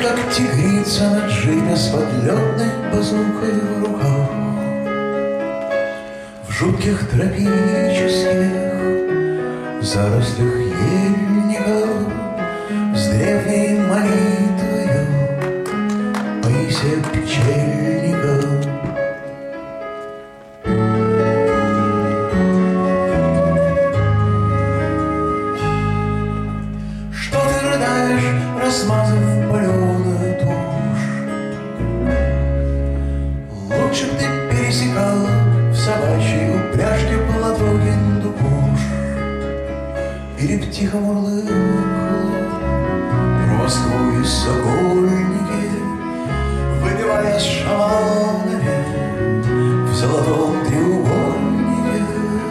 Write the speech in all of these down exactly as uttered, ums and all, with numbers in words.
как тигрица на джипе с подлетной базукой в руках. В жутких тропических зарослях ельников с древней молитвою Паисия Пчельников. Что ты рыдаешь, размазав паленую тушь? Лучше б ты пересекала в собачьей упряжке платок индукуш, или б тихо мурлыкала про Москву и Сокольники, выпивая с шаманами в золотом треугольнике.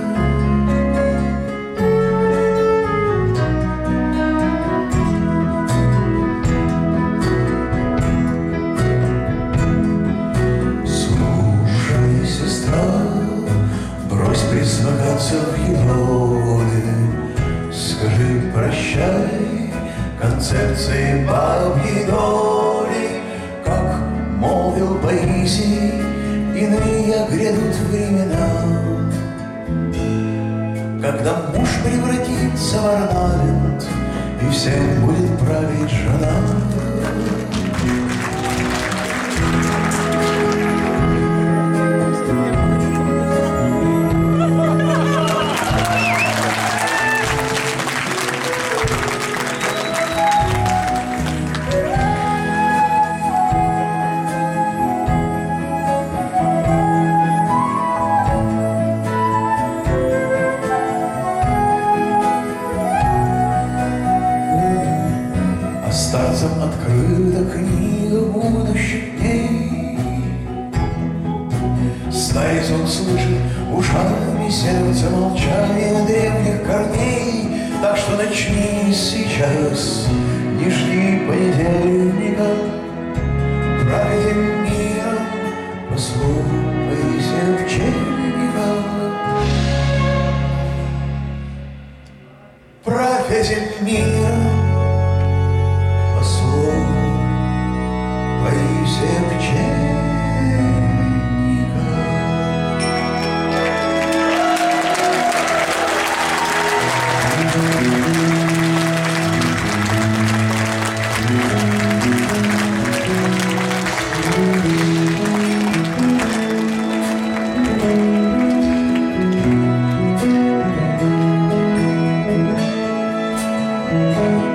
Слушай, сестра, брось присмыкаться в Европе, скажи прощай концепции бабьей доли. Как молвил Паисий, иные грядут времена, когда муж превратится в орнамент и всем будет править жена. Старцам открыта книга будущих дней. Знает он, слышит ушами сердце молчание древних корней. Так что начни сейчас, не жди понедельника, правь этим миром по слову Паисия Пчельникова. Правь этим миром Паисия Пчельникова. Thank you.